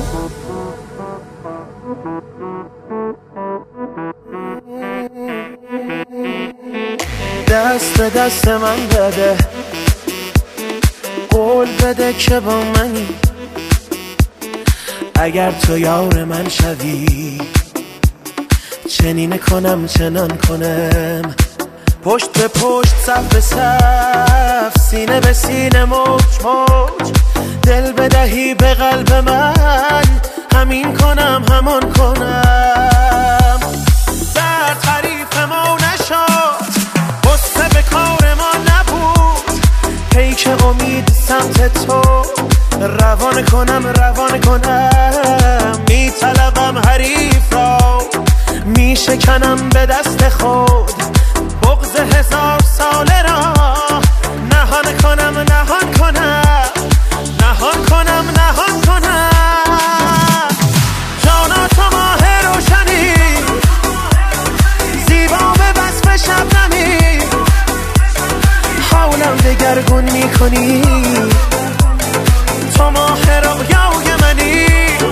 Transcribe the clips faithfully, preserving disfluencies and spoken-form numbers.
دست به دست من بده، قول بده که با منی. اگر تو یار من شوی، چنین کنم چنان کنم. پشت به پشت، صف به صف، سینه به سینه، موج موج. دل بدهی به قلب من، همین کنم همان کنم. در تعریف ما نشد، غصه به کار ما نبود. پیک امید سمت تو، روان کنم روان کنم. میطلبم حریف را، میشکنم به دست خود. بغض هزار ساله را نهان کنم نهان کنم نهان کنم نهان کنم. جانا تو ماه روشنی، زیبا به وصف شبنمی. حولم دگرگون میکنی، تو ماه رویای منی.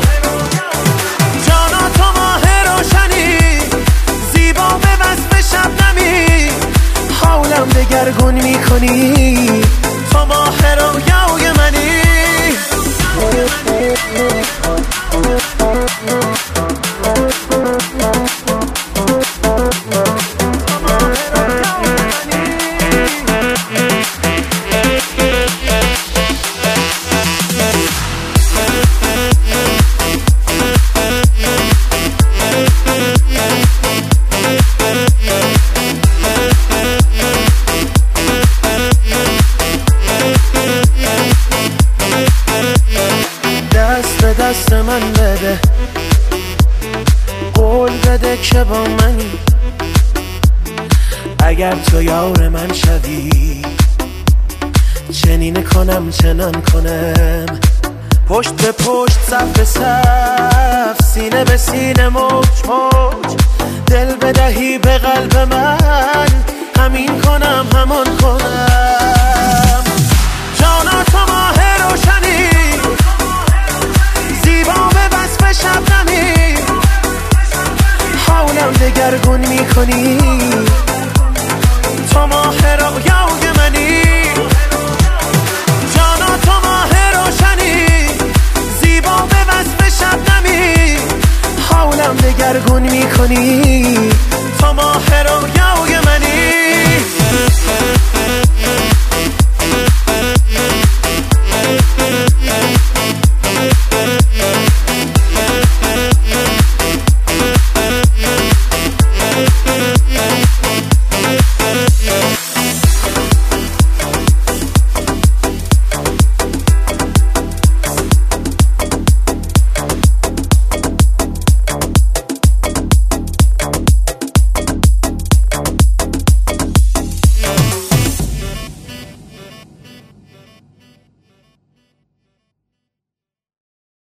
جانا تو ماه روشنی، زیبا به وصف شبنمی. حولم دگرگون میکنی، تو ماه رویای منی. دست من بده، قول بده که با منی. اگر تو یار من شوی، چنین کنم چنان کنم. پشت به پشت، صف به صف، سینه به سینه، موج موج. دل بدهی به قلب من، همین کنم همان کنم. جانا تو ماه روشنی، زیبا به وصف شبنمی. حولم دگرگون میکنی، تو ماه رویای منی. جانا تو ماه روشنی، زیبا به وصف شبنمی. حولم دگرگون میکنی، تو ماه رویای منی.